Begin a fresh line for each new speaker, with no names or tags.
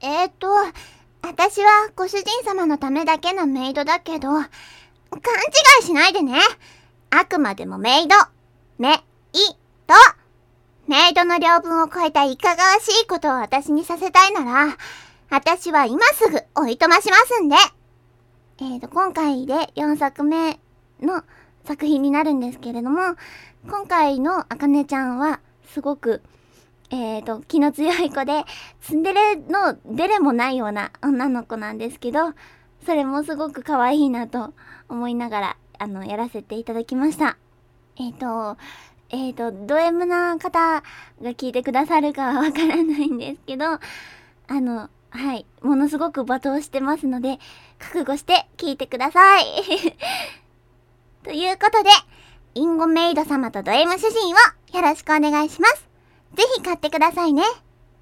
私はご主人様のためだけのメイドだけど、勘違いしないでね。あくまでもメイド。メイド。メイドの領分を超えたいかがわしいことを私にさせたいなら、私は今すぐおいとましますんで。今回で4作目の作品になるんですけれども、今回のあかねちゃんはすごく気の強い子で、ツンデレのデレもないような女の子なんですけど、それもすごく可愛いなと思いながら、やらせていただきました。ド M な方が聞いてくださるかはわからないんですけど、はい、ものすごく罵倒してますので、覚悟して聞いてください。ということで、インゴメイド様とド M 主人をよろしくお願いします。ぜひ買ってくださいね。